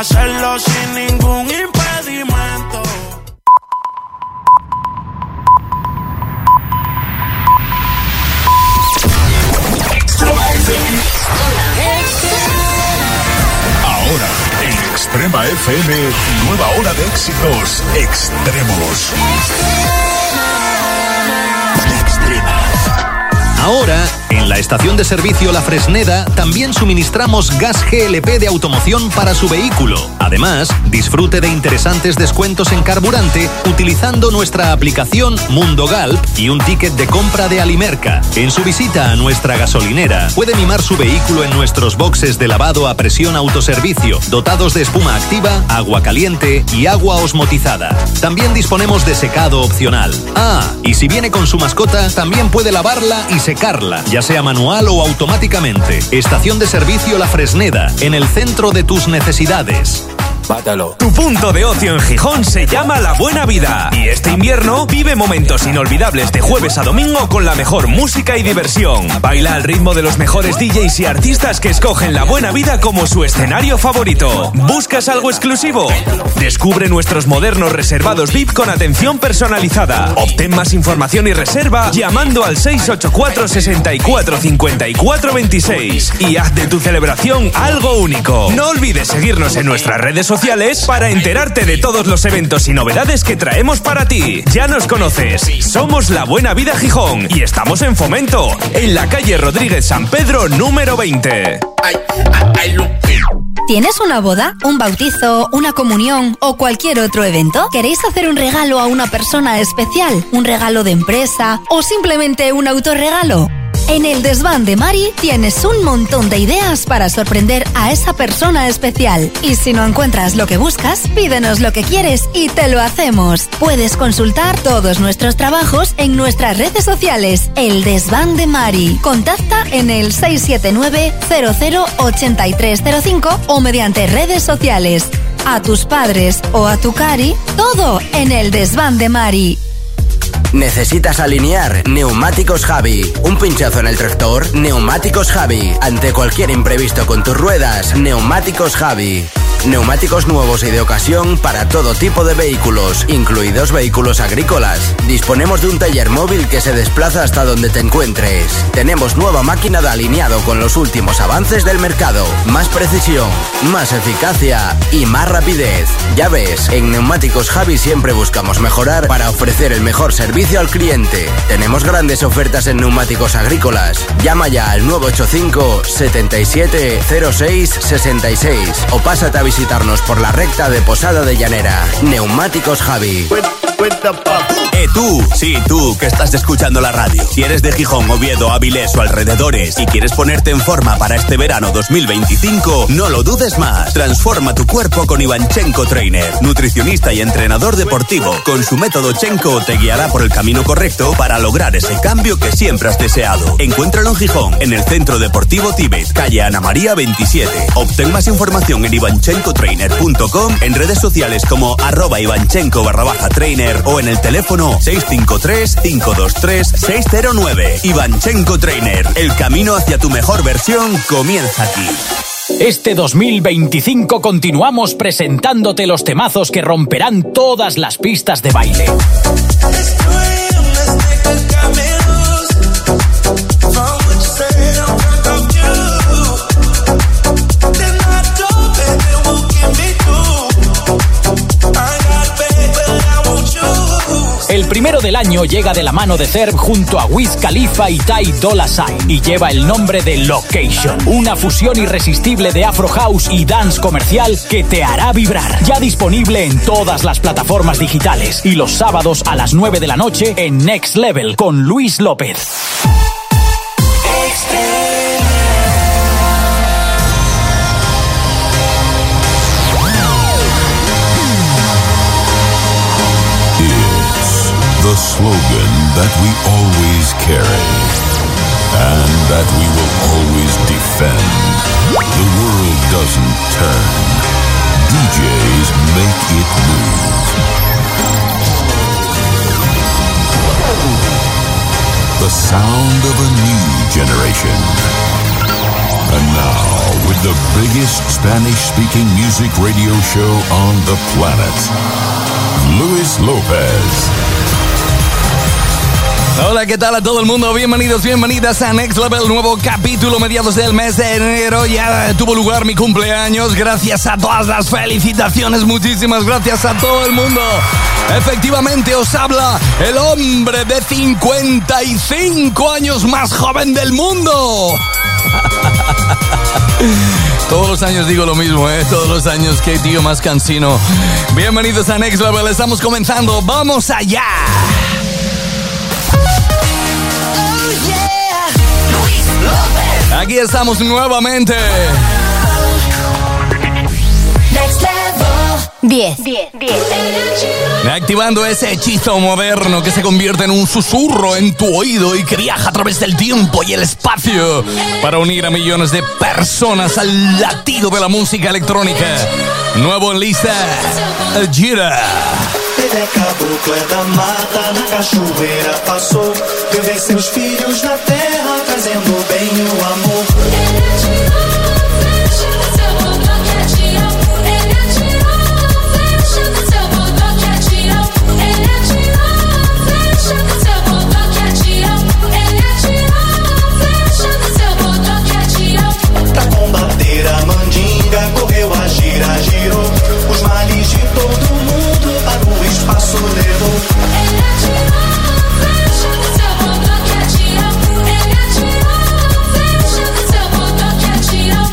hacerlo sin ningún impedimento. Ahora, en Extrema FM, nueva hora de éxitos extremos. Ahora, en la estación de servicio La Fresneda, también suministramos gas GLP de automoción para su vehículo. Además, disfrute de interesantes descuentos en carburante utilizando nuestra aplicación Mundo Galp y un ticket de compra de Alimerca. En su visita a nuestra gasolinera, puede mimar su vehículo en nuestros boxes de lavado a presión autoservicio, dotados de espuma activa, agua caliente y agua osmotizada. También disponemos de secado opcional. Y si viene con su mascota, también puede lavarla y secarla, ya sea manual o automáticamente. Estación de servicio La Fresneda, en el centro de tus necesidades. Mátalo. Tu punto de ocio en Gijón se llama La Buena Vida. Y este invierno vive momentos inolvidables de jueves a domingo con la mejor música y diversión. Baila al ritmo de los mejores DJs y artistas que escogen La Buena Vida como su escenario favorito. ¿Buscas algo exclusivo? Descubre nuestros modernos reservados VIP con atención personalizada. Obtén más información y reserva llamando al 684 64 54 26 y haz de tu celebración algo único. No olvides seguirnos en nuestras redes sociales para enterarte de todos los eventos y novedades que traemos para ti. Ya nos conoces, somos La Buena Vida Gijón y estamos en Fomento, en la calle Rodríguez San Pedro número 20. ¿Tienes una boda, un bautizo, una comunión o cualquier otro evento? ¿Queréis hacer un regalo a una persona especial? ¿Un regalo de empresa o simplemente un autorregalo? En el Desván de Mari tienes un montón de ideas para sorprender a esa persona especial. Y si no encuentras lo que buscas, pídenos lo que quieres y te lo hacemos. Puedes consultar todos nuestros trabajos en nuestras redes sociales. El Desván de Mari. Contacta en el 679-008305 o mediante redes sociales. A tus padres o a tu cari, todo en el Desván de Mari. ¿Necesitas alinear? Neumáticos Javi. ¿Un pinchazo en el tractor? Neumáticos Javi. Ante cualquier imprevisto con tus ruedas, Neumáticos Javi. Neumáticos nuevos y de ocasión para todo tipo de vehículos, incluidos vehículos agrícolas. Disponemos de un taller móvil que se desplaza hasta donde te encuentres. Tenemos nueva máquina de alineado con los últimos avances del mercado. Más precisión, más eficacia y más rapidez. Ya ves, en Neumáticos Javi siempre buscamos mejorar para ofrecer el mejor servicio al cliente. Tenemos grandes ofertas en neumáticos agrícolas. Llama ya al 985 77 06 66 o pásate a visitarnos por la recta de Posada de Llanera. Neumáticos Javi. Tú, sí, tú, que estás escuchando la radio. Si eres de Gijón, Oviedo, Avilés o alrededores y quieres ponerte en forma para este verano 2025, no lo dudes más. Transforma tu cuerpo con Ivanchenko Trainer, nutricionista y entrenador deportivo. Con su método Chenko te guiará por el camino correcto para lograr ese cambio que siempre has deseado. Encuéntralo en Gijón, en el Centro Deportivo Tíbet, calle Ana María 27. Obtén más información en ivanchenkotrainer.com, en redes sociales como @ivanchenko_trainer o en el teléfono 653-523-609. Ivanchenko Trainer, el camino hacia tu mejor versión comienza aquí. Este 2025 continuamos presentándote los temazos que romperán todas las pistas de baile. El primero del año llega de la mano de Cerb junto a Wiz Khalifa y Ty Dolla $ign y lleva el nombre de Location, una fusión irresistible de Afro House y dance comercial que te hará vibrar. Ya disponible en todas las plataformas digitales y los sábados a las 9 de la noche en Next Level con Luis López. The slogan that we always carry and that we will always defend. The world doesn't turn. DJs make it move. The sound of a new generation. And now, with the biggest Spanish-speaking music radio show on the planet. Luis Lopez. Hola, ¿qué tal a todo el mundo? Bienvenidos, bienvenidas a Next Level, nuevo capítulo mediados del mes de enero. Ya tuvo lugar mi cumpleaños, gracias a todas las felicitaciones, muchísimas gracias a todo el mundo. Efectivamente os habla el hombre de 55 años más joven del mundo. Todos los años digo lo mismo, todos los años, qué tío más cansino. Bienvenidos a Next Level, estamos comenzando, ¡vamos allá! Aquí estamos nuevamente. Next Level 10. Activando ese hechizo moderno que se convierte en un susurro en tu oído y que viaja a través del tiempo y el espacio para unir a millones de personas al latido de la música electrónica. Nuevo en lista, Gira. Ele é caboclo, é da mata, na cachoeira passou. Teve seus filhos na terra, trazendo o bem e o amor. Ele atirou a flecha do seu bodó que atirou. Ele atirou a flecha do seu bodó que atirou. Ele atirou a flecha do seu bodó que atirou. Ele atirou a flecha do seu bodó que atirou. Pra combater a mandinga, correu a gira, girou. Os males de todo mundo para o espaço levou. Ele atirou a flecha do seu bodó que atirou. Ele atirou a flecha do seu bodó que atirou.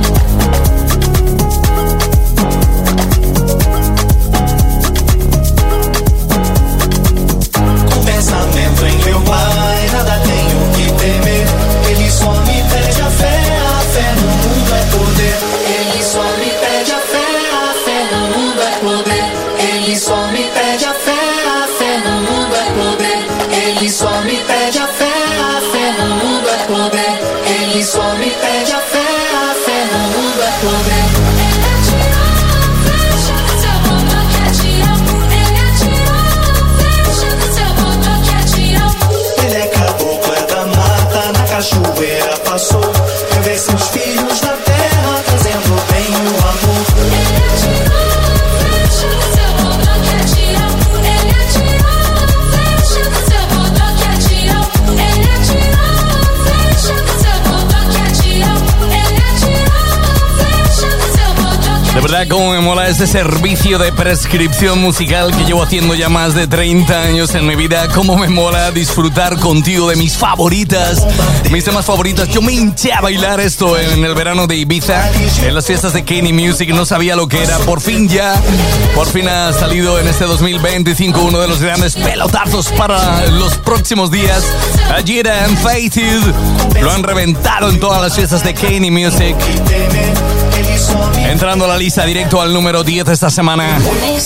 Com pensamento em meu pai, nada tenho que temer. Ele só me pede a fé no mundo é poder. Ele só me pede a fé no mundo é poder. Ele só me pede a fé no mundo é poder. Ele só me pede a fé no mundo é poder. Ele só me pede a fé no mundo é poder. Ele atirou a flecha do seu bodó que atirou. Ele atirou a flecha do seu bodó que atirou. Ele é caboclo, é da mata, na cachoeira passou. Teve seus filhos na terra, trazendo o bem e o amor. Ele atirou a flecha do seu bodó que atirou. Ele atirou a flecha do seu bodó que atirou. Ele atirou a flecha do seu bodó que atirou. Ele atirou a flecha do seu bodó que atirou. De verdad, cómo me mola este servicio de prescripción musical que llevo haciendo ya más de 30 años en mi vida. Cómo me mola disfrutar contigo de mis favoritas, mis temas favoritos. Yo me hinché a bailar esto en el verano de Ibiza, en las fiestas de Kenny Music. No sabía lo que era. Por fin ha salido en este 2025 uno de los grandes pelotazos para los próximos días. Gira and Fated lo han reventado en todas las fiestas de Kenny Music. Entrando a la lista directo al número 10 esta semana.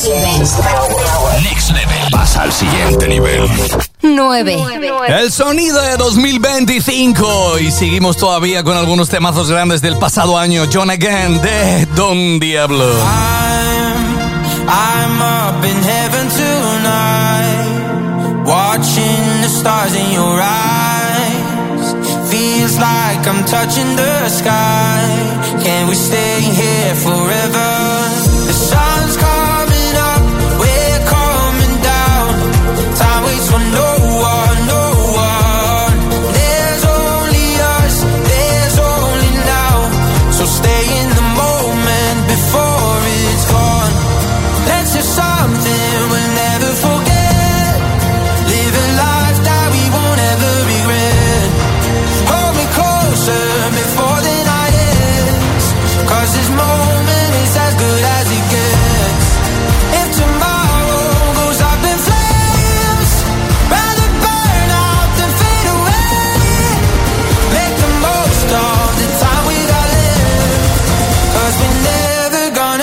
Next Level. Pasa al siguiente nivel. 9. El sonido de 2025. Y seguimos todavía con algunos temazos grandes del pasado año. John Again de Don Diablo. I'm up in heaven tonight, watching the stars in your eyes. Feels like I'm touching the sky. Can we stay here forever? The sun's coming up, we're coming down. Time waits for no one, no one. There's only us, there's only now. So stay in the moment before it's gone. Let's do something we'll never forget. Live a life that we won't ever regret. Hold me closer before the night ends, 'cause this moment is as good as it gets. If tomorrow goes up in flames, rather burn out than fade away. Make the most of the time we got left, 'cause we're never gonna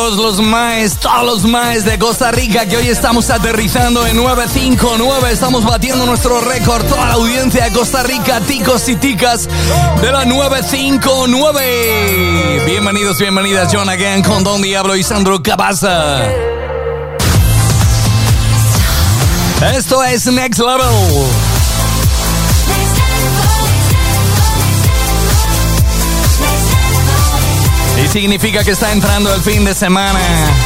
todos los maes de Costa Rica, que hoy estamos aterrizando en 959. Estamos batiendo nuestro récord. Toda la audiencia de Costa Rica, ticos y ticas de la 959. Bienvenidos, bienvenidas. John Again con Don Diablo y Sandro Cabaza. Esto es Next Level. Y significa que está entrando el fin de semana.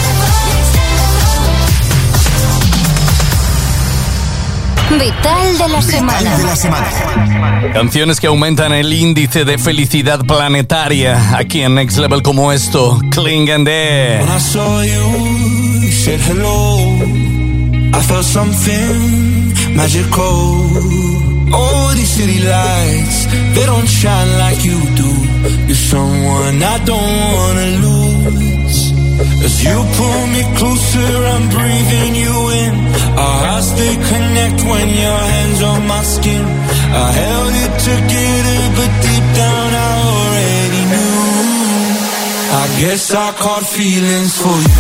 Vital de la semana. Canciones que aumentan el índice de felicidad planetaria aquí en Next Level, como esto, Cling and Dare. When I saw you, you said hello. I felt something magical. All these city lights, they don't shine like you do. You're someone I don't wanna lose. As you pull me closer, I'm breathing you in. Our hearts, they connect when your hands on my skin. I held it together, but deep down I already knew. I guess I caught feelings for you.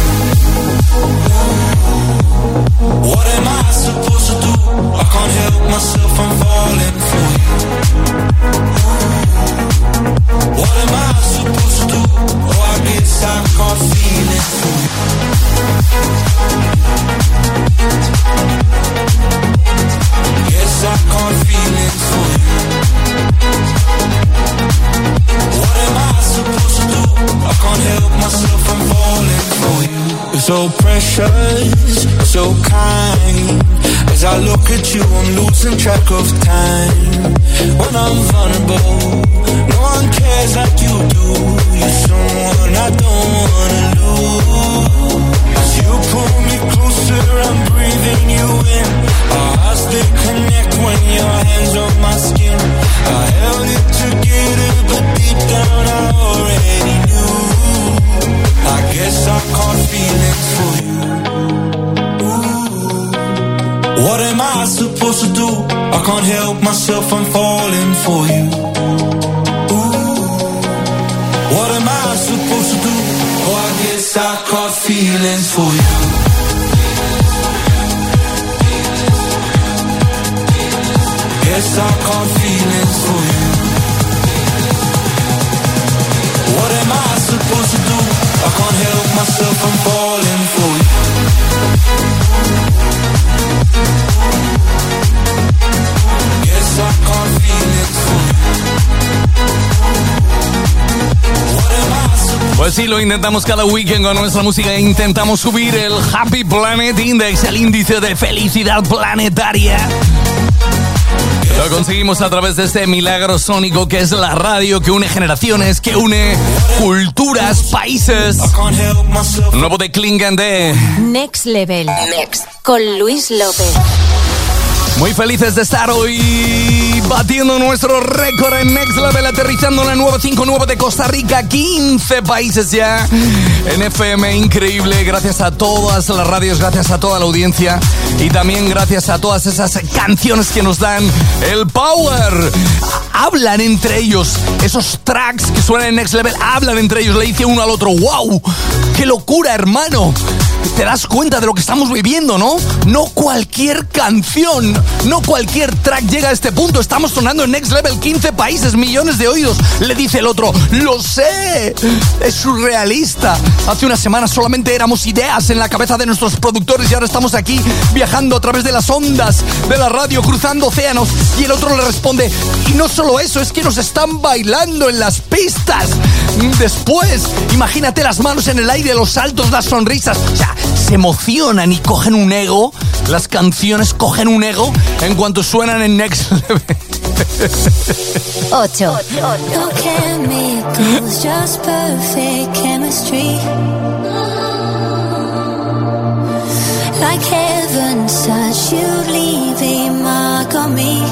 What am I supposed to do? I can't help myself, I'm falling for you. What am I supposed to do? Oh, I guess I caught feelings for you. Guess I caught feelings for you. What am I supposed to do? I can't help myself, I'm falling for you. You're so precious, so kind. As I look at you, I'm losing track of time. When I'm vulnerable, no one cares like you do. You're someone I don't wanna lose. As you pull me closer, I'm breathing you in. Our hearts, they connect when your hands on my skin. I held it together, but deep down I already knew. I guess I caught feelings for you. What am I supposed to do? I can't help myself, I'm falling for you. What am I supposed to do? Oh, I guess I caught feelings for you. Guess I caught feelings for you. What am I supposed to do? I can't help myself, I'm falling for you. Guess I caught feelings for you. What am I supposed to do? Pues sí, lo intentamos cada weekend con nuestra música. Intentamos subir el Happy Planet Index, el índice de felicidad planetaria. Lo conseguimos a través de este milagro sónico que es la radio, que une generaciones, que une culturas, países. Nuevo de Cling and Dare. Next Level. Next. Con Luis López. Muy felices de estar hoy batiendo nuestro récord en Next Level, aterrizando en la 959 de Costa Rica, 15 países ya en FM, increíble, gracias a todas las radios, gracias a toda la audiencia y también gracias a todas esas canciones que nos dan el power. Hablan entre ellos, esos tracks que suenan en Next Level, hablan entre ellos, le dice uno al otro, ¡wow! ¡Qué locura, hermano! Te das cuenta de lo que estamos viviendo, ¿no? No cualquier canción, no cualquier track llega a este punto. Estamos sonando en Next Level, 15 países, millones de oídos. Le dice el otro, ¡lo sé! Es surrealista. Hace unas semanas solamente éramos ideas en la cabeza de nuestros productores y ahora estamos aquí viajando a través de las ondas de la radio, cruzando océanos. Y el otro le responde, y no solo eso, es que nos están bailando en las pistas. Después, imagínate las manos en el aire, los saltos, las sonrisas. O sea, se emocionan y cogen un ego. Las canciones cogen un ego en cuanto suenan en Next Level. 8. No chemicals, just perfect chemistry. Like heaven's touch, you leave a mark on me.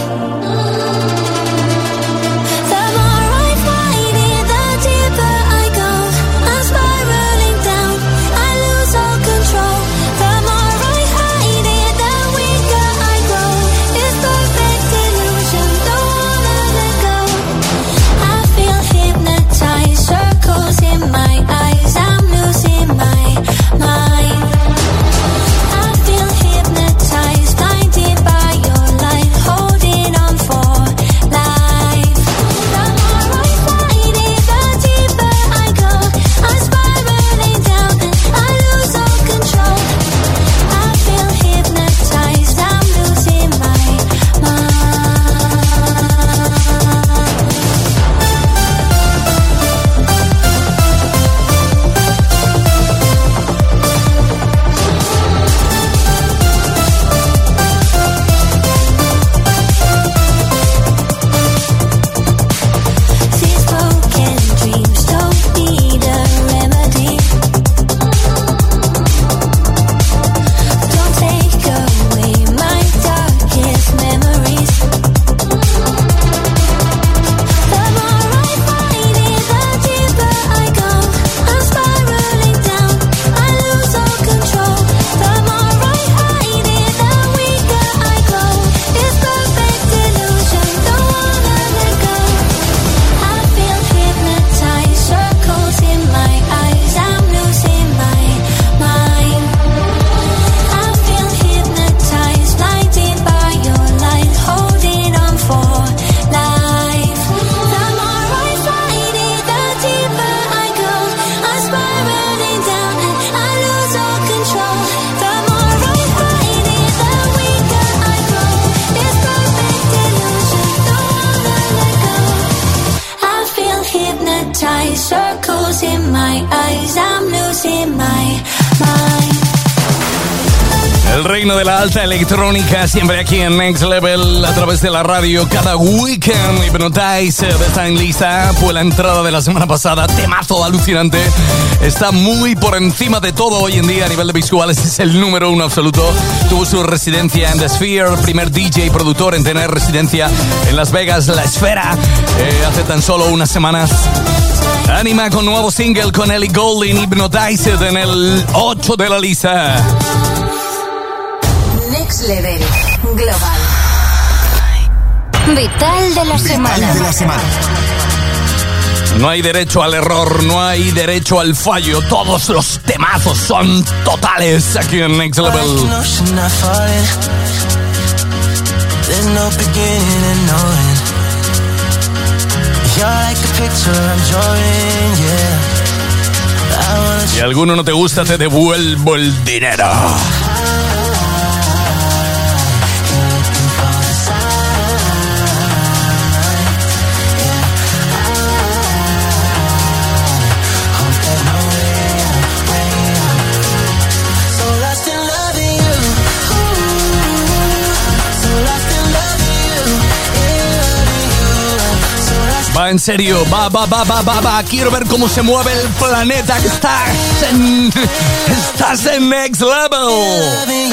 My eyes, I'm losing my light, circles in my eyes, I'm losing my mind. El reino de la alta electrónica, siempre aquí en Next Level, a través de la radio, cada weekend. Hypnotize está en lista, fue la entrada de la semana pasada, temazo alucinante. Está muy por encima de todo hoy en día a nivel de visuales, es el número 1 absoluto. Tuvo su residencia en The Sphere, primer DJ y productor en tener residencia en Las Vegas, La Esfera, hace tan solo unas semanas. Anima con nuevo single con Ellie Goulding, Hypnotized, en el 8 de la lista. Next Level Global. Vital de la semana. No hay derecho al error, no hay derecho al fallo. Todos los temazos son totales aquí en Next Level. Si alguno no te gusta, te devuelvo el dinero. Va, en serio, va. Quiero ver cómo se mueve el planeta, que estás en Next Level.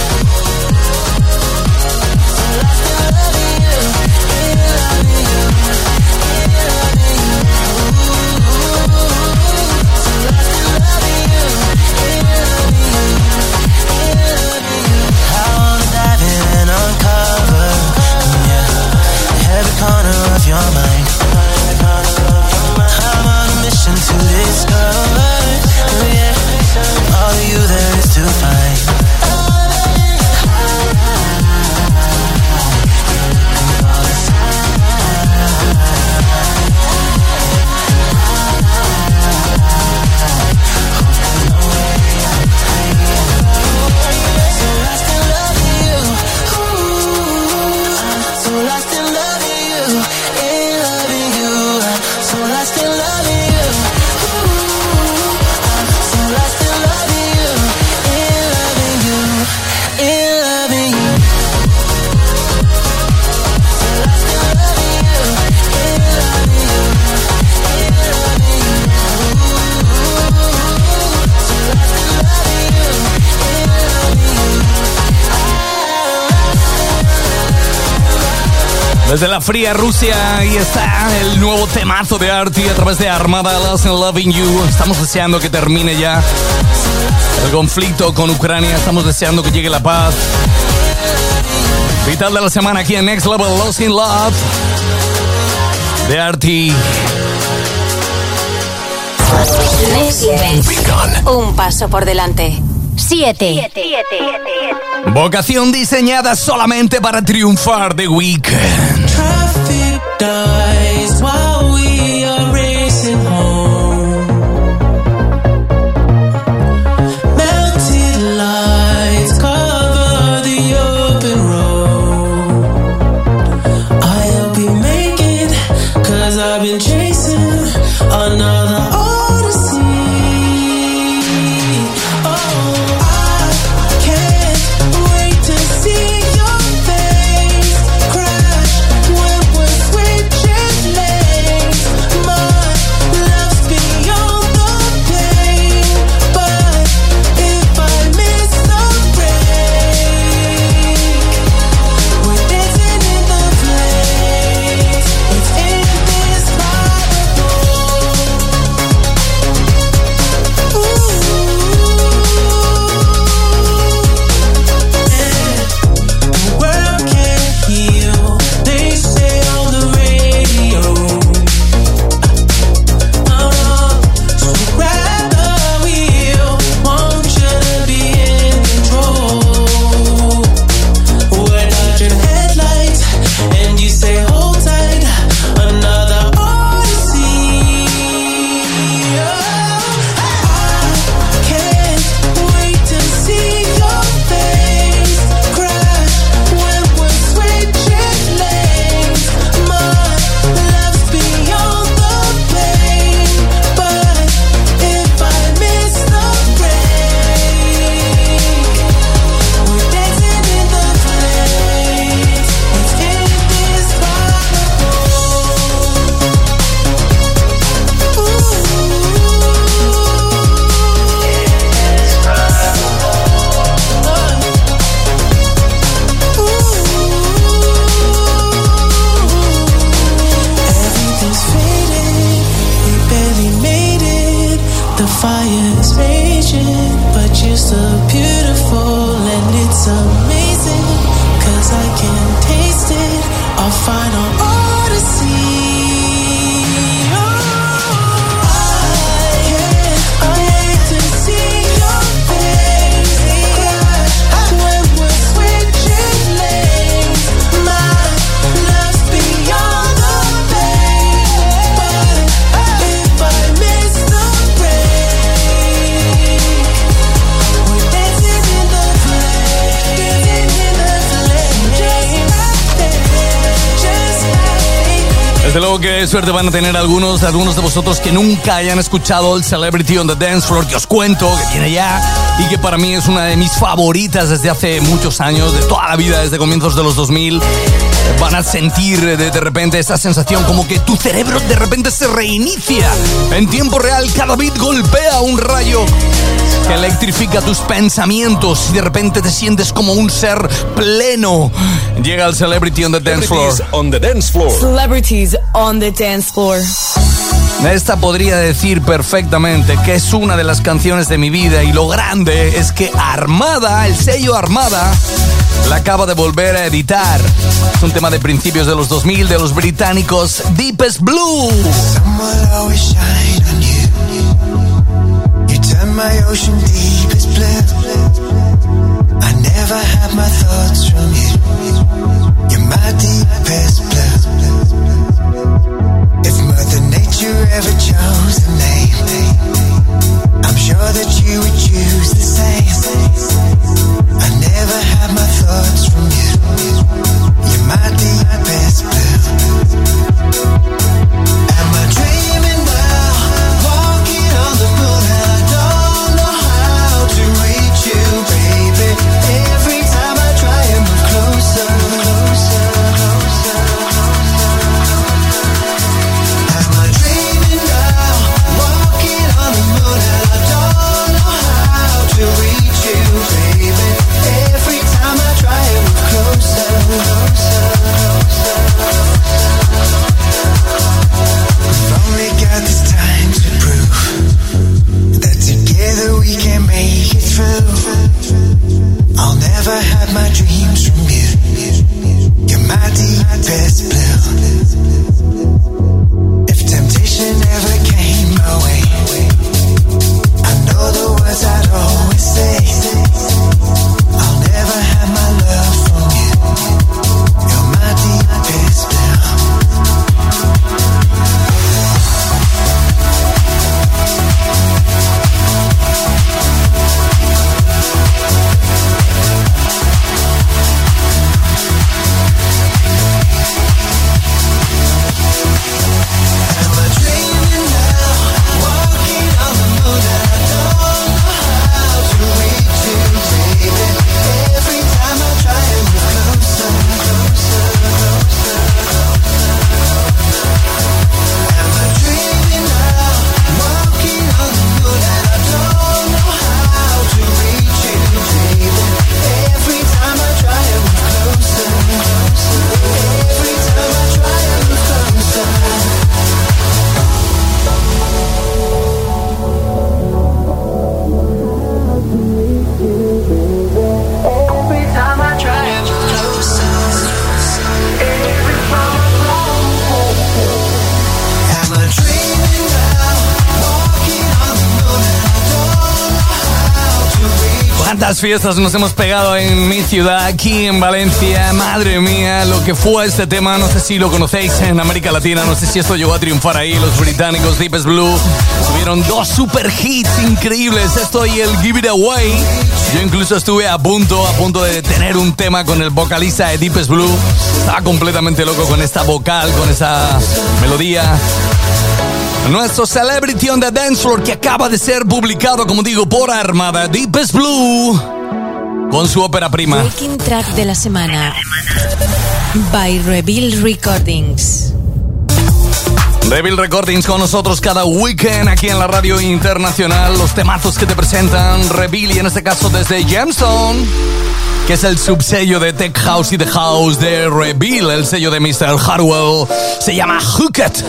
Desde la fría Rusia, ahí está el nuevo temazo de Arty a través de Armada, Lost and Loving You. Estamos deseando que termine ya el conflicto con Ucrania, estamos deseando que llegue la paz. Vital de la semana aquí en Next Level, Lost in Love de Arty. Next Level. Un paso por delante. 7. Vocación diseñada solamente para triunfar, The Weeknd. Traffic dies while we are racing home. Melted lights cover the open road. I'll be making, 'cause I've been chasing another odyssey. Desde luego que suerte van a tener algunos de vosotros que nunca hayan escuchado el Celebrity on the Dance Floor, que os cuento, que viene ya y que para mí es una de mis favoritas desde hace muchos años, de toda la vida, desde comienzos de los 2000. Van a sentir de repente esa sensación como que tu cerebro de repente se reinicia en tiempo real. Cada beat golpea un rayo que electrifica tus pensamientos y de repente te sientes como un ser pleno. Llega el Celebrity on the Dance Floor. On the Dance Floor. Celebrities on the Dance Floor. Esta podría decir perfectamente que es una de las canciones de mi vida, y lo grande es que Armada, el sello Armada, la acaba de volver a editar. Es un tema de principios de los 2000 de los británicos Deepest Blue. My ocean deepest blue. I never had my thoughts from you. You're my deepest blue. If Mother Nature ever chose a name, I'm sure that you would choose the same. I never had my thoughts from you. You're my deepest blue. Am I dreaming now? Walking on the moon. To reach you, baby. Every time I try and move closer, closer, closer. Am I dreaming now? Walking on the moon, and I don't know how to reach you, baby. Every time I try and move closer, closer, closer. We've only got this time to prove that together we can make it through. I'll never have my dreams from you. You're my deepest blue. If temptation ever came my way, I know the words I'd always say. I'll never have my love from you. You're my deepest blue. ¿Cuántas fiestas nos hemos pegado en mi ciudad, aquí en Valencia? Madre mía, lo que fue este tema, no sé si lo conocéis en América Latina, no sé si esto llegó a triunfar ahí. Los británicos Deepest Blue tuvieron dos super hits increíbles, esto y el Give It Away. Yo incluso estuve a punto de tener un tema con el vocalista de Deepest Blue. Estaba completamente loco con esta vocal, con esa melodía. Nuestro Celebrity on the Dance Floor, que acaba de ser publicado, como digo, por Armada, Deepest Blue, con su ópera prima. Breaking Track de la semana by Reveal Recordings. Reveal Recordings con nosotros cada weekend aquí en la radio internacional. Los temazos que te presentan Reveal, y en este caso desde Gemstone, que es el subsello de Tech House y The House de Reveal, el sello de Mr. Harwell. Se llama Hooked.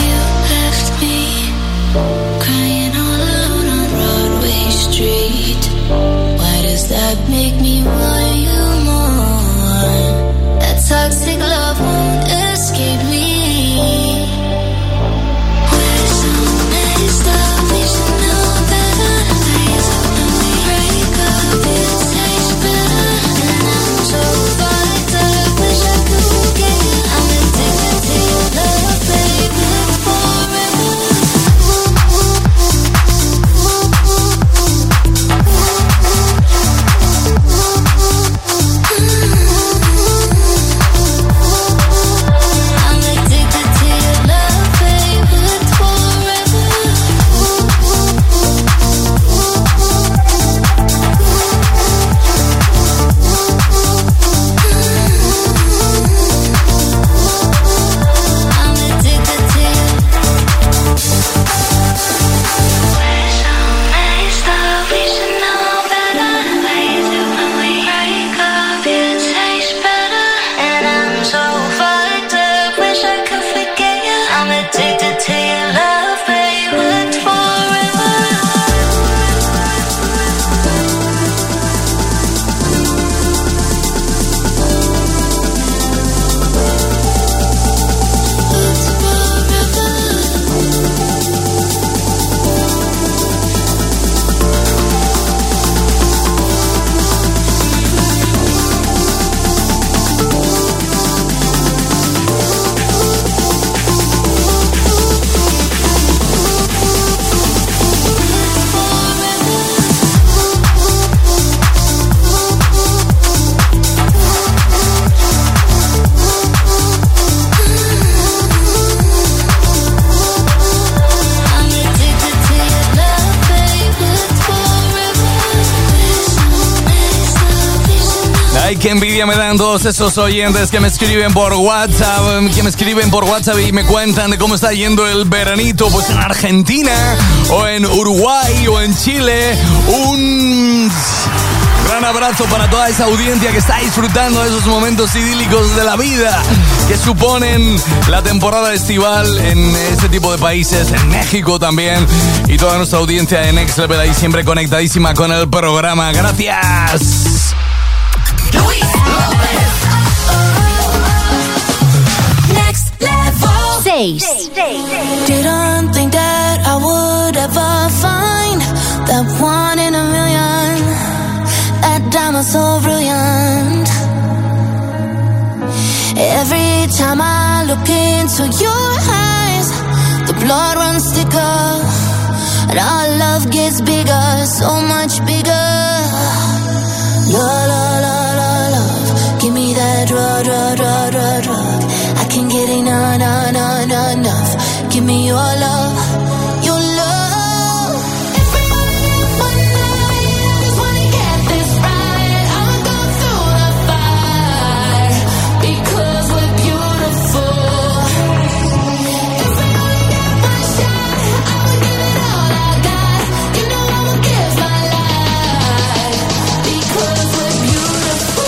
Crying all alone on Broadway Street. Why does that make me want you more? That toxic love won't escape me. We're so messed up, we should know better. Days up when we break up, it tastes better. And I'm so fucked up, wish I could get you. I'm addicted to your love, baby. Ay, qué envidia me dan todos esos oyentes que me escriben por WhatsApp, y me cuentan de cómo está yendo el veranito, pues en Argentina, o en Uruguay, o en Chile. Un gran abrazo para toda esa audiencia que está disfrutando de esos momentos idílicos de la vida que suponen la temporada estival en ese tipo de países, en México también, y toda nuestra audiencia de Next Level ahí siempre conectadísima con el programa. Gracias. 6. Didn't think that I would ever find that one in a million, that diamond so brilliant. Every time I look into your eyes, the blood runs thicker, and our love gets bigger, so much bigger. Love, love, love, love, love. Give me that drug, drug, drug, drug, drug. I can't get enough, enough, enough, enough. Give me your love, your love. If we only live one night, I just wanna get this right. I'ma go through the fire because we're beautiful. If we only get one shot, I'ma give it all I got. You know I'ma give my life because we're beautiful.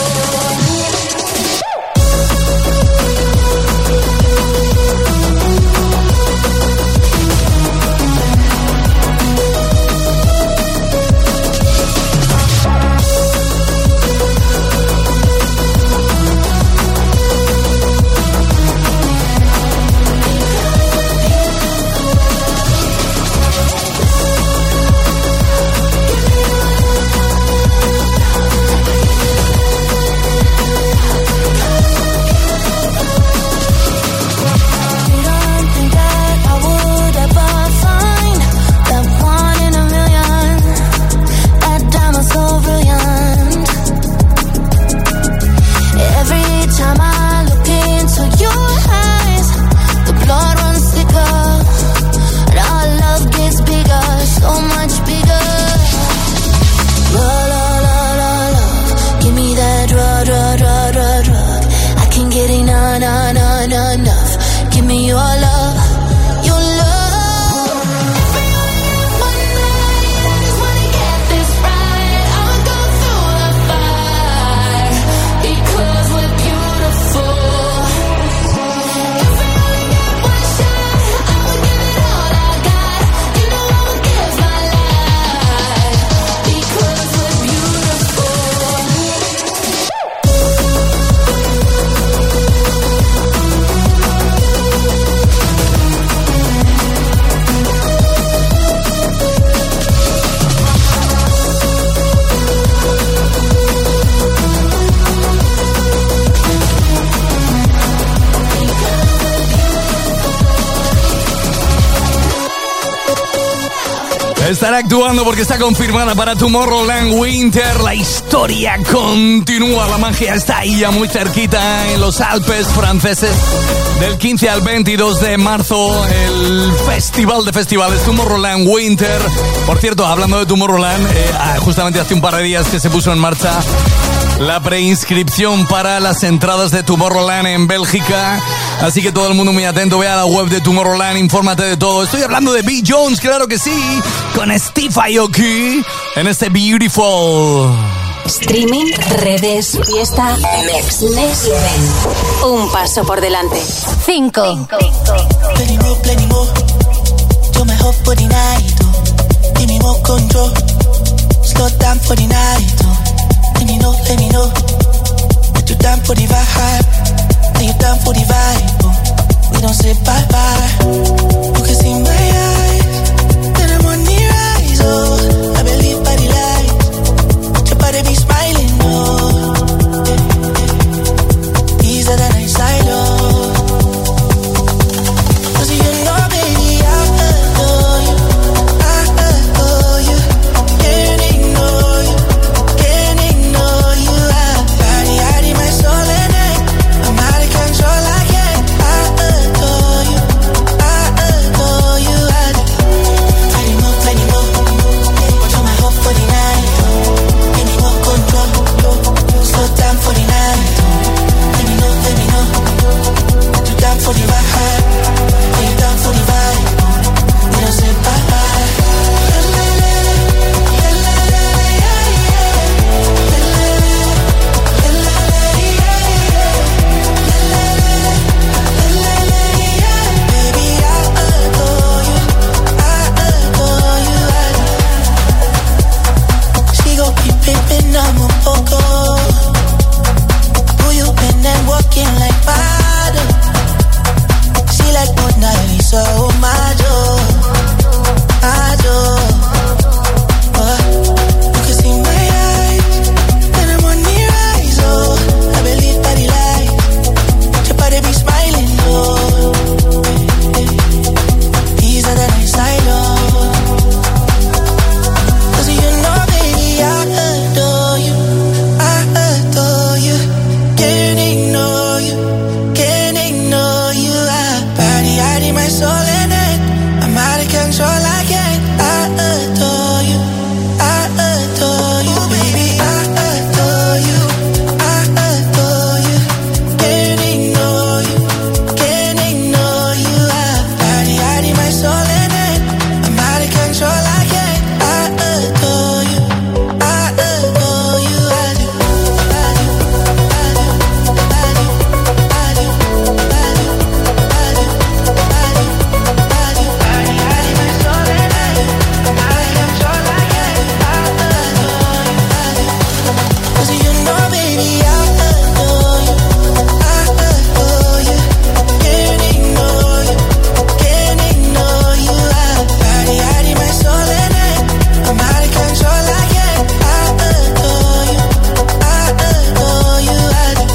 Estará actuando porque está confirmada para Tomorrowland Winter. La historia continúa, la magia está ahí ya muy cerquita en los Alpes franceses. Del 15 al 22 de marzo, el festival de festivales Tomorrowland Winter. Por cierto, hablando de Tomorrowland, justamente hace un par de días que se puso en marcha la preinscripción para las entradas de Tomorrowland en Bélgica. Así que todo el mundo muy atento, ve a la web de Tomorrowland, infórmate de todo. Estoy hablando de B. Jones, claro que sí, con Steve Aoki en este Beautiful. Streaming, redes, fiesta, Next Level. Un paso por delante. 5. Plenty more. Do my hope for the night. Give me more control. Slow down for the night. Let me know. That you down for the vibe. Are you down for the vibe? We don't say bye-bye. You can see my eyes. Then I'm on the rise. Oh, I believe by the light. Your body be smiling. Oh, easier than I signed up. Cause you know, baby, I adore you. Can't ignore you. Body, my soul and I'm out of control, I can't. I adore you. so my door. You can see my eyes when I'm on the rise, oh. I believe that he lies. Your body be smiling, oh. These are the nights I know. 'Cause you know, baby, I adore you. I adore you. Can't ignore you. Can't ignore you. Body, hiding my soul in it. I'm out of control, I can't. I adore you. I adore you, baby. I adore you. I adore you. Can't ignore you. Can't ignore you. Body, hiding my soul in it. I'm out of control, I can't. I adore you. I adore you. I do. I do. I do. I do. I do. I do. I do. I do. I do. Body, hiding my soul in it. I'm out of control, I can't. I adore you. I do. 'Cause you know, baby, I adore you. I adore you. Can't ignore you. Can't ignore you. Body, hiding my soul in it. I'm out of control, I can't. I adore you. I adore you. I do.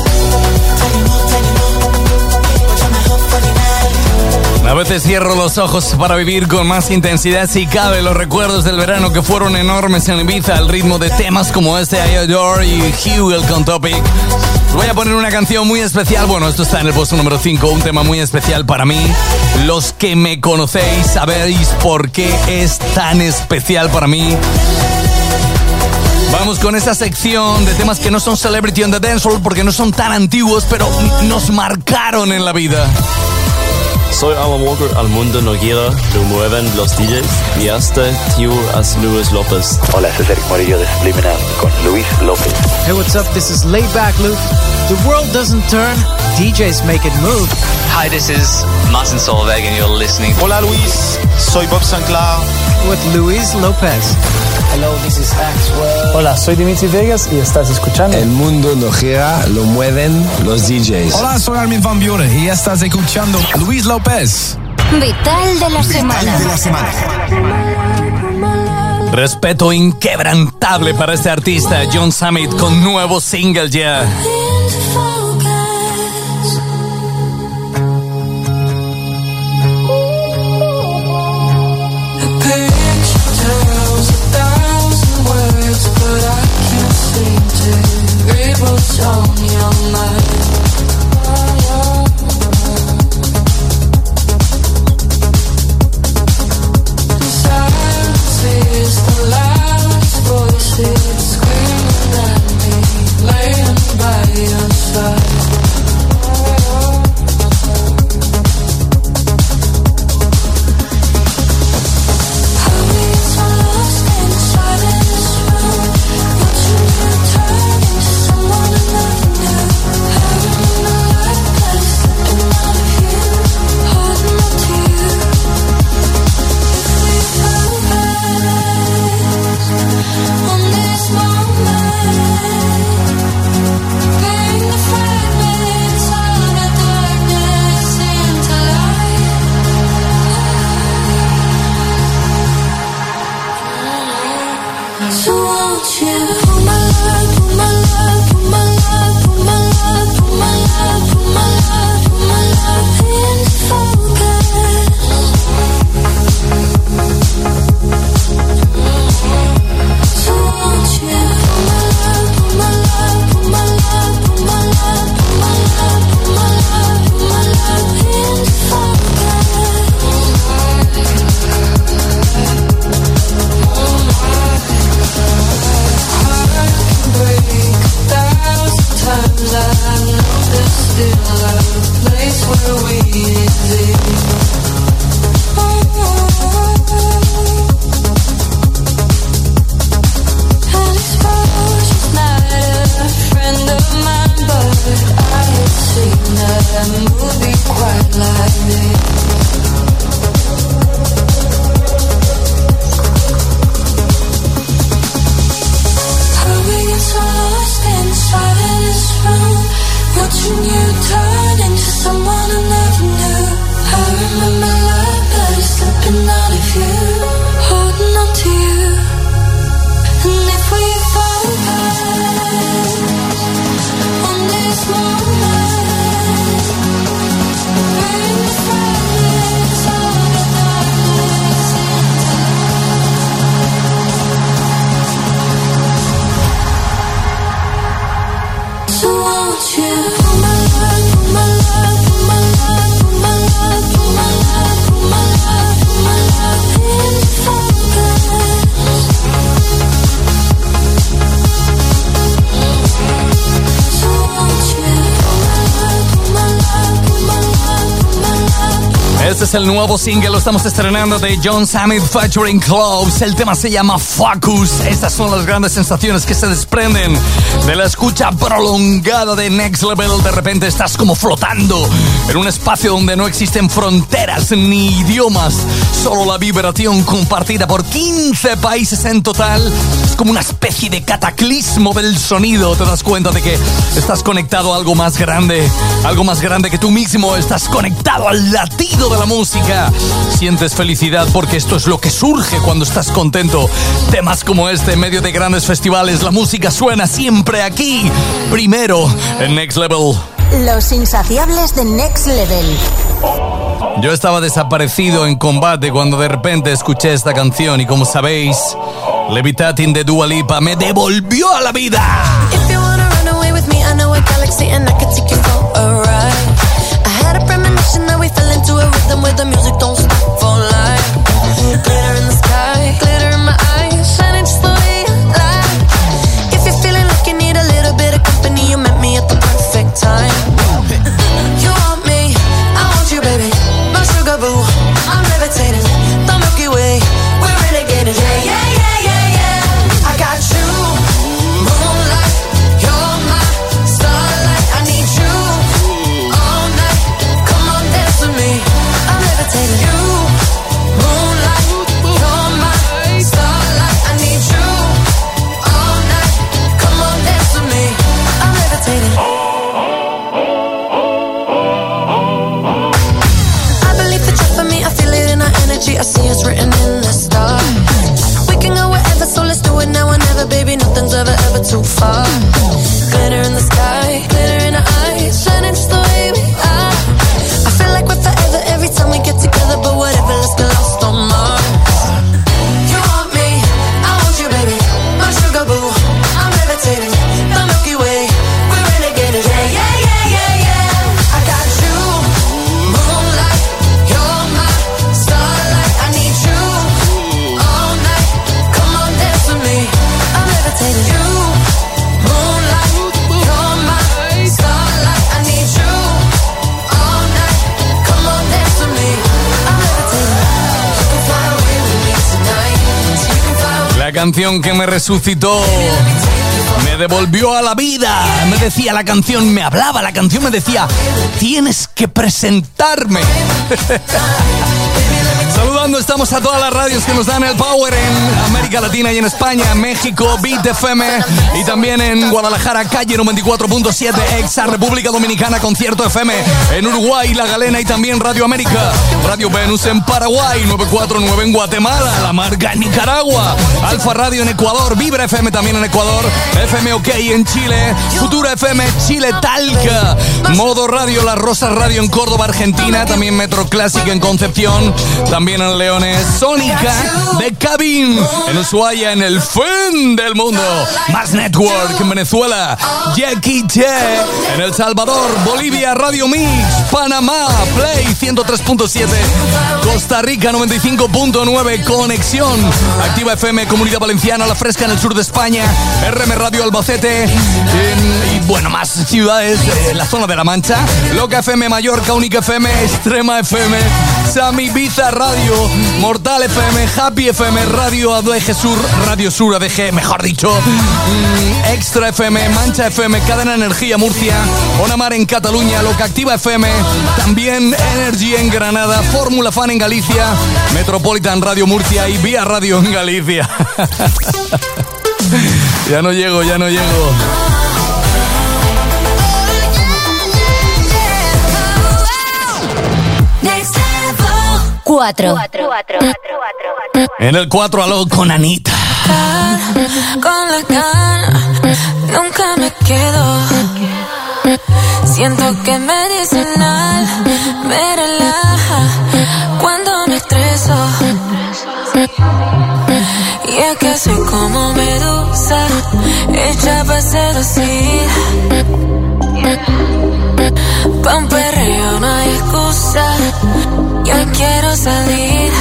A veces cierro los ojos para vivir con más intensidad, si cabe, los recuerdos del verano que fueron enormes en Ibiza al ritmo de temas como este I Adore y Hugel con Topic. Os voy a poner una canción muy especial. Bueno, esto está en el puesto número 5, un tema muy especial para mí. Los que me conocéis sabéis por qué es tan especial para mí. Vamos con esta sección de temas que no son Celebrity on the Dance Floor porque no son tan antiguos, pero nos marcaron en la vida. Soy Alan Walker, al mundo no gira, lo mueven los DJs. Mi este tío es Luis López. Hola, soy Eric Morillo de Subliminal con Luis López. Hey, what's up? This is Laid Back Luke. The world doesn't turn, DJs make it move. Hi, this is Martin Solveig and you're listening. Hola Luis, soy Bob Sinclair. With Luis López. Hello, this is Axwell. Hola, soy Dimitri Vegas y estás escuchando El mundo no gira, lo mueven los DJs. Hola, soy Armin van Buren y estás escuchando Luis López. Vital de la semana. Respeto inquebrantable para este artista, John Summit, con nuevo single ya. On your mind. Silence is the loudest voices screaming at me, laying by your side. es el nuevo single, lo estamos estrenando de John Summit featuring Cloves. El tema se llama Focus. Estas son las grandes sensaciones que se desprenden de la escucha prolongada de Next Level. De repente estás como flotando en un espacio donde no existen fronteras ni idiomas, solo la vibración compartida por 15 países en total. Es como una especie de cataclismo del sonido. Te das cuenta de que estás conectado a algo más grande que tú mismo. Estás conectado al latido de la música. Sientes felicidad porque esto es lo que surge cuando estás contento. Temas como este en medio de grandes festivales. La música suena siempre aquí, primero en Next Level. Los insaciables de Next Level. Yo estaba desaparecido en combate cuando de repente escuché esta canción y, como sabéis, Levitating de Dua Lipa me devolvió a la vida. If you wanna run away with me, I know a galaxy and I can take you for a ride. I had a premonition that we fell into a rhythm where the music don't stop for life. Glitter in the sky, glitter in my eyes, shining just the way you like. If you're feeling like you need a little bit of company, you met me at the perfect time. You want me, I want you, baby. My sugar boo, I'm levitating. The Milky Way, we're renegading. Yeah, yeah, yeah, yeah, yeah. I got you, moonlight. You're my starlight. I need you all night. Come on, dance with me. I'm levitating. You, moonlight. You're my starlight. I need you all night. Come on, dance with me. I'm levitating. I believe that you're for me. I feel it in our energy. I see it's written in the stars. We can go wherever, so let's do it now or never, baby. Nothing's ever too far. Glitter in the sky, glitter in our eyes, shining just the way we are. I feel like we're forever every time we get together, but whatever, let's get lost on Mars. You want me, I want you, baby. My sugar boo, I'm levitating. The Milky Way, we're renegading. Yeah, yeah, yeah, yeah, yeah. I got you, moonlight. You're my starlight. I need you all night. Come on, dance with me. I'm levitating. You, moonlight. You're my starlight. I need you all night. Come on, dance with me. I'm levitating. You can fly away with me tonight. You can fly away. La canción que me resucitó, me devolvió a la vida. Me decía la canción, me hablaba la canción, me decía, tienes que presentarme. Saludando estamos a todas las radios que nos dan el power en América Latina y en España, México, Beat FM, y también en Guadalajara, Calle 94.7, Exa, República Dominicana, Concierto FM, en Uruguay, La Galena, y también Radio América, Radio Venus en Paraguay, 949 en Guatemala, La Marca en Nicaragua, Alfa Radio en Ecuador, Vibra FM también en Ecuador, FM OK en Chile, Futura FM Chile Talca, Modo Radio, La Rosa Radio en Córdoba, Argentina, también Metro Clásica en Concepción, también en Leones, Sónica de Cabin en Ushuaia, en el fin del mundo, Más Network en Venezuela, Jackie T en El Salvador, Bolivia, Radio Mix, Panamá, Play 103.7, Costa Rica 95.9, Conexión, Activa FM, Comunidad Valenciana, La Fresca en el sur de España, RM Radio Albacete, y bueno, más ciudades en la zona de La Mancha, Loca FM Mallorca, Única FM, Extrema FM, Sami Ibiza Radio, Mortal FM, Happy FM, Radio ADG Sur, Radio Sur ADG, mejor dicho, Extra FM, Mancha FM, Cadena Energía Murcia, Onamar en Cataluña, Loca Activa FM, también Energy en Granada, Fórmula Fan en Galicia, Metropolitan Radio Murcia y Vía Radio en Galicia. Ya no llego. 4. En el 4 aló con Anita. Con la gana, nunca me quedo. Siento que medicinal me relaja cuando me estreso. Y es que soy como medusa, hecha para seducir. Pa' un perreo no hay excusa, yo quiero salir.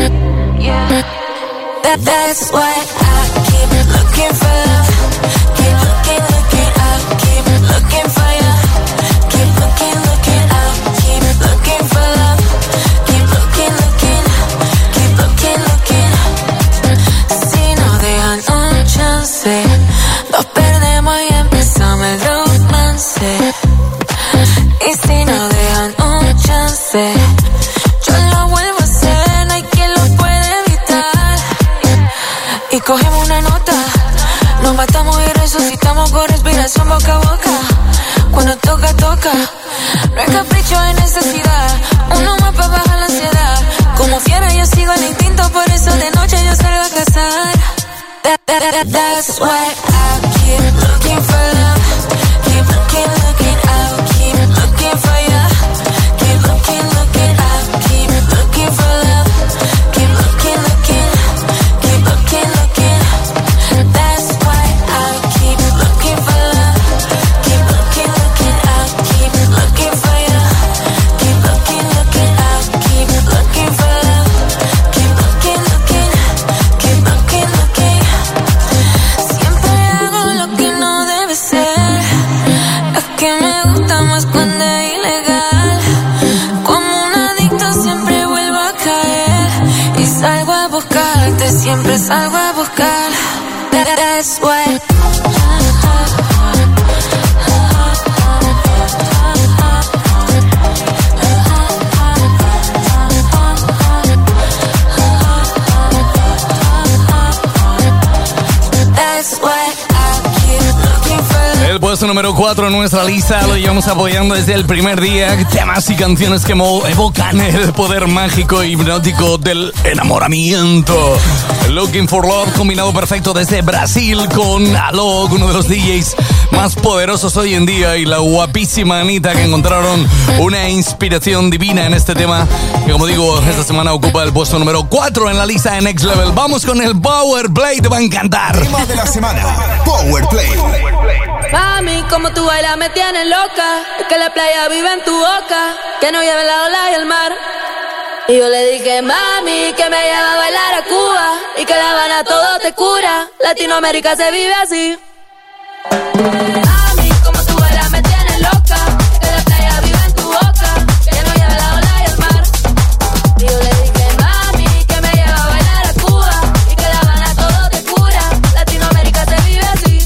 That's why I keep looking for love. Keep looking, I keep looking for you. Keep looking, I keep looking for love. Keep looking. toca, toca. No es capricho, es necesidad. Uno más para bajar la ansiedad. Como fiera yo sigo el instinto, por eso de noche yo salgo a cazar. That's why I keep looking for love. Keep looking, looking out. Keep looking for you. Keep looking, looking out. Keep looking for love. Keep looking, looking. Keep looking, looking. That's why I keep looking for love. Keep looking, looking out. Keep looking for you. Keep looking, looking out. Keep looking for love. Keep looking, looking. Keep looking, looking. Siempre hago lo que no debe ser. Es que me gusta más cuando es ilegal. Como un adicto siempre vuelvo a caer. Y salgo a buscarte, siempre salgo a buscar. That's why. That's why I keep looking for. El puesto número 4 en nuestra lista lo llevamos apoyando desde el primer día. Temas y canciones que evocan el poder mágico y hipnótico del enamoramiento. Looking for Love, combinado perfecto desde Brasil con Alok, uno de los DJs más poderosos hoy en día, y la guapísima Anita, que encontraron una inspiración divina en este tema, que como digo, esta semana ocupa el puesto número 4 en la lista de Next Level. Vamos con el Power Play, te va a encantar. Tema de la semana, Power Play. Mami, como tú bailas me tienes loca. Es que la playa vive en tu boca. Que no lleve la ola y el mar. Y yo le dije, mami, que me lleva a bailar a Cuba. Y que La Habana todo te cura. Latinoamérica se vive así. Mami, como tú bailas me tienes loca. Es que la playa vive en tu boca. Que no lleve la ola y el mar. Y yo le dije, mami, que me lleva a bailar a Cuba. Y que La Habana todo te cura. Latinoamérica se vive así.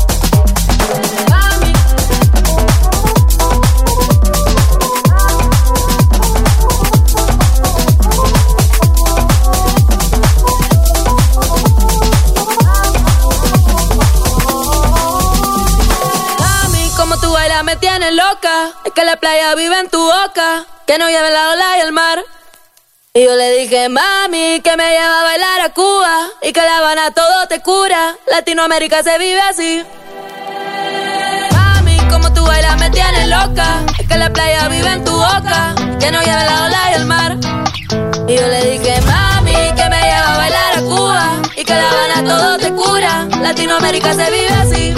Me tienes loca, es que la playa vive en tu boca, que no lleve la ola y el mar. Y yo le dije, mami, que me lleva a bailar a Cuba, y que La Habana todo te cura, Latinoamérica se vive así. Mami, como tú bailas me tienes loca, es que la playa vive en tu boca, que no lleve la ola y el mar. Y yo le dije, mami, que me lleva a bailar a Cuba, y que La Habana todo te cura, Latinoamérica se vive así.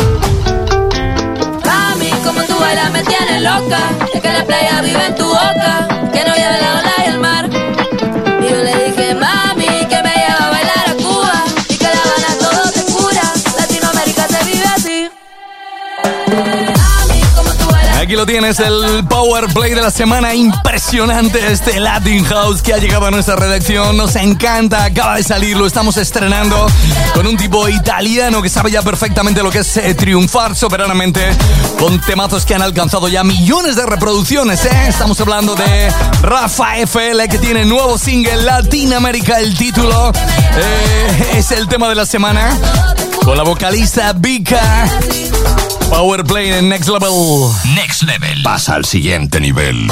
Como tú bailas me tienes loca, es que la playa vive en tu boca, que no lleve la ola y el mar. Y yo le dije, mami, que me lleva a bailar a Cuba, y que La Habana todo te cura, Latinoamérica se vive así. Aquí lo tienes, el Power Play de la semana. Impresionante este Latin House que ha llegado a nuestra redacción. Nos encanta, acaba de salir, lo estamos estrenando con un tipo italiano que sabe ya perfectamente lo que es triunfar soberanamente con temazos que han alcanzado ya millones de reproducciones, ¿eh? Estamos hablando de Rafa FL, que tiene nuevo single, Latinoamérica, el título. Es el tema de la semana con la vocalista Vika. Power Play en Next Level. Next Level. Pasa al siguiente nivel.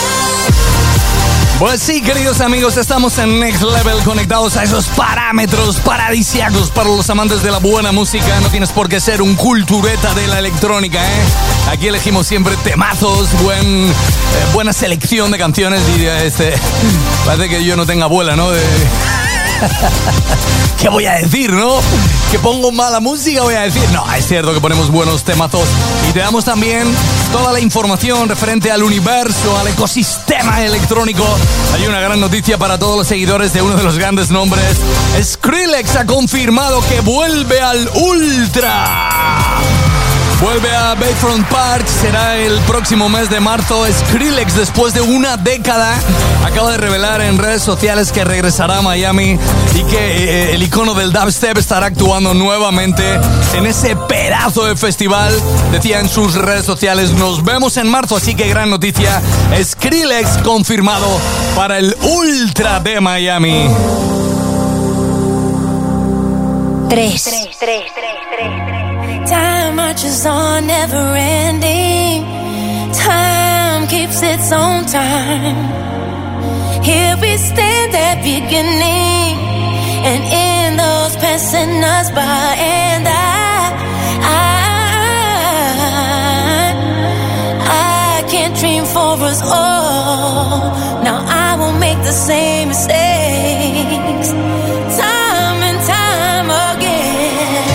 Pues sí, queridos amigos, estamos en Next Level, conectados a esos parámetros paradisíacos para los amantes de la buena música. No tienes por qué ser un cultureta de la electrónica, ¿eh? Aquí elegimos siempre temazos, buena selección de canciones. Y parece que yo no tenga abuela, ¿no? ¿Qué voy a decir, no? ¿Que pongo mala música voy a decir? No, es cierto que ponemos buenos temazos y te damos también toda la información referente al universo, al ecosistema electrónico. Hay una gran noticia para todos los seguidores de uno de los grandes nombres. Skrillex ha confirmado que vuelve al Ultra. Vuelve a Bayfront Park, será el próximo mes de marzo. Skrillex, después de una década, acaba de revelar en redes sociales que regresará a Miami y que el icono del dubstep estará actuando nuevamente en ese pedazo de festival. Decía en sus redes sociales, nos vemos en marzo, así que gran noticia. Skrillex confirmado para el Ultra de Miami. 3. Time marches on, never ending. Time keeps its own time. Here we stand at beginning, and in those passing us by, and I can't dream for us all. Now I won't make the same mistakes, time and time again.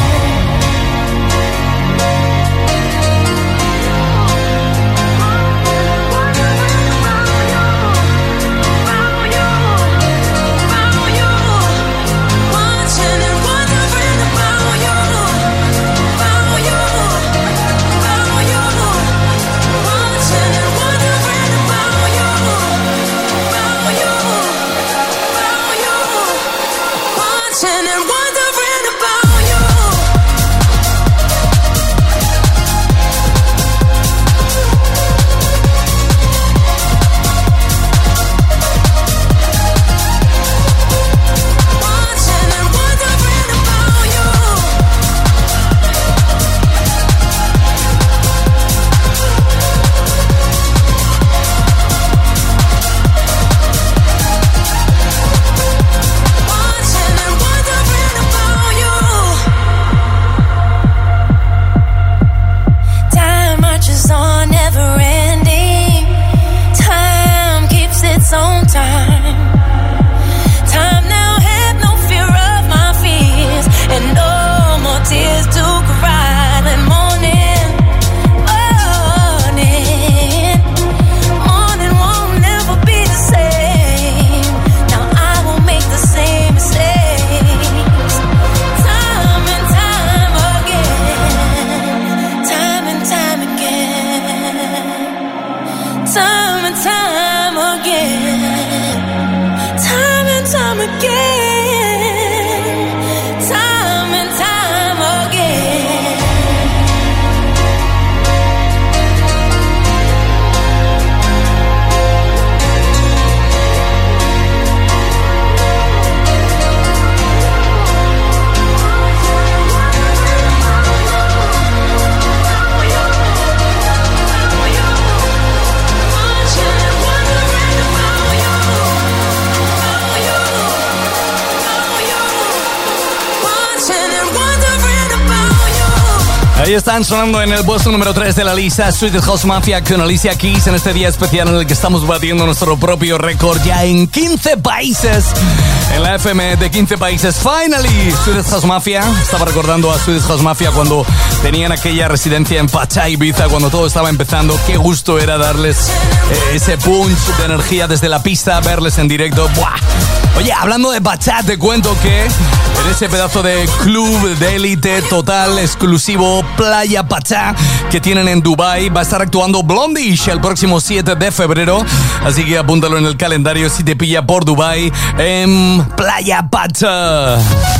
Ahí están sonando en el puesto número 3 de la lista Swedish House Mafia con Alicia Keys en este día especial en el que estamos batiendo nuestro propio récord ya en 15 países. En la FM de 15 países, finally, Swedish House Mafia. Estaba recordando a Swedish House Mafia cuando tenían aquella residencia en Pachá, Ibiza, cuando todo estaba empezando. Qué gusto era darles ese punch de energía desde la pista, verles en directo. ¡Buah! Oye, hablando de Pachá, te cuento que en ese pedazo de club de élite total, exclusivo, Playa Pachá, que tienen en Dubai, va a estar actuando Blondish el próximo 7 de febrero. Así que apúntalo en el calendario si te pilla por Dubai, en Playa Pachá.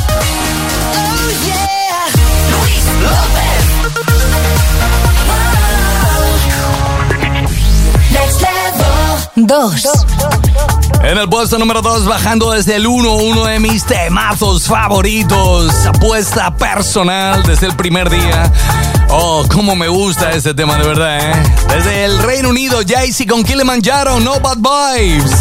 Dos. En el puesto número 2, bajando desde el 1, uno de mis temazos favoritos, apuesta personal desde el primer día. Oh, cómo me gusta este tema, de verdad, ¿eh? Desde el Reino Unido, Jay-Z con Kilimanjaro, No Bad Vibes.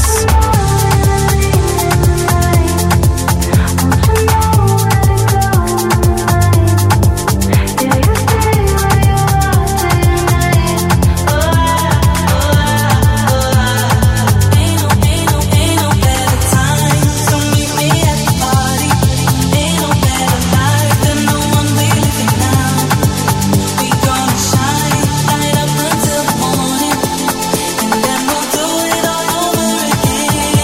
Again.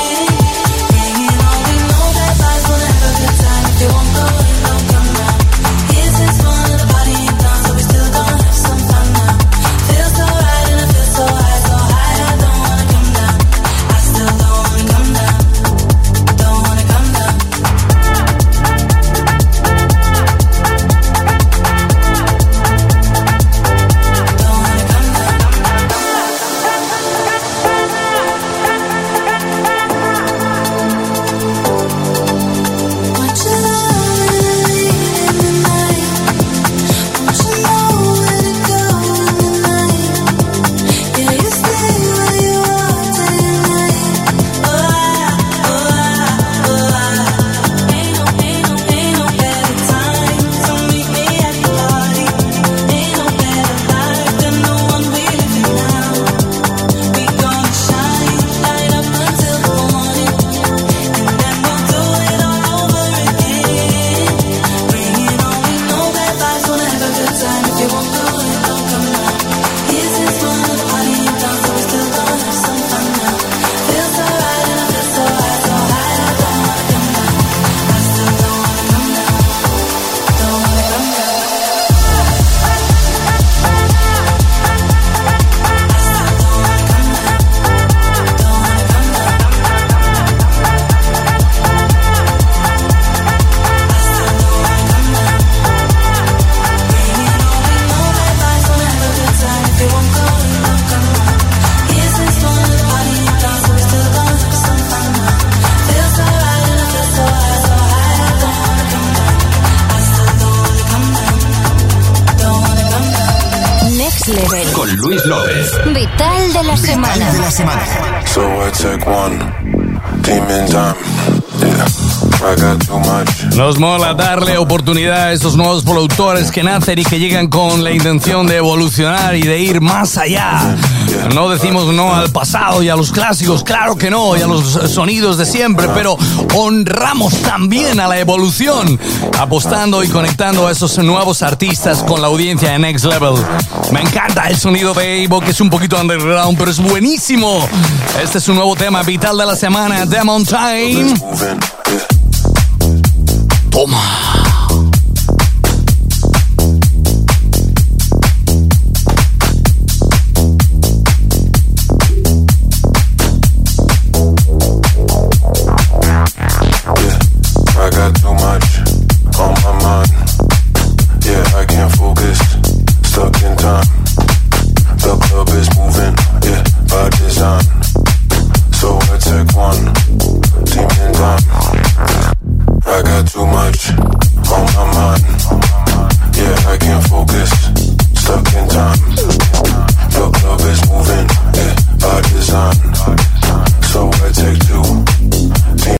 Next Level. Con Luis López. Vital de la semana. De la semana. So I take one demon time. Yeah, I got too much. Nos mola darle oportunidad a esos nuevos productores que nacen y que llegan con la intención de evolucionar y de ir más allá. No decimos no al pasado y a los clásicos, claro que no, y a los sonidos de siempre, pero honramos también a la evolución, apostando y conectando a esos nuevos artistas con la audiencia de Next Level. Me encanta el sonido de Evo, que es un poquito underground, pero es buenísimo. Este es un nuevo tema vital de la semana, Demon Time. Toma.